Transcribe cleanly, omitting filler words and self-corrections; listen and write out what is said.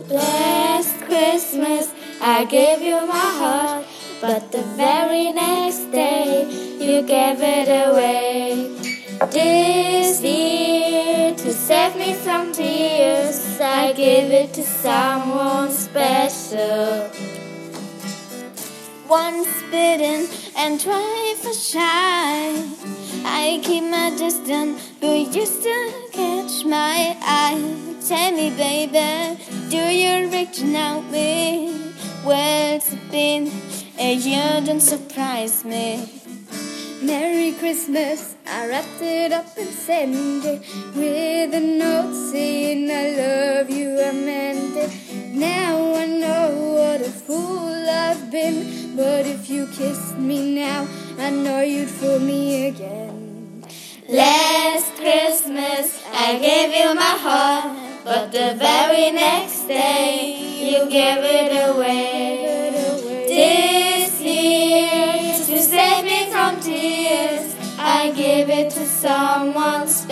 Last Christmas I gave you my heart, but the very next day you gave it away. This year, to save me from tears, I gave it to someone special. Once bitten and twice shy, I keep my distance, but you still catch my eye. Tell me, baby, do you recognize me? Well, it's been a year, don't surprise me. Merry Christmas, I wrapped it up and sent it with a note saying I love you, I meant it. Now I know what a fool I've been, but if you kissed me now, I know you'd fool me again. Last Christmas I gave you my heart, but the very next day you gave it away. This year, to save me from tears, I gave it to someone special.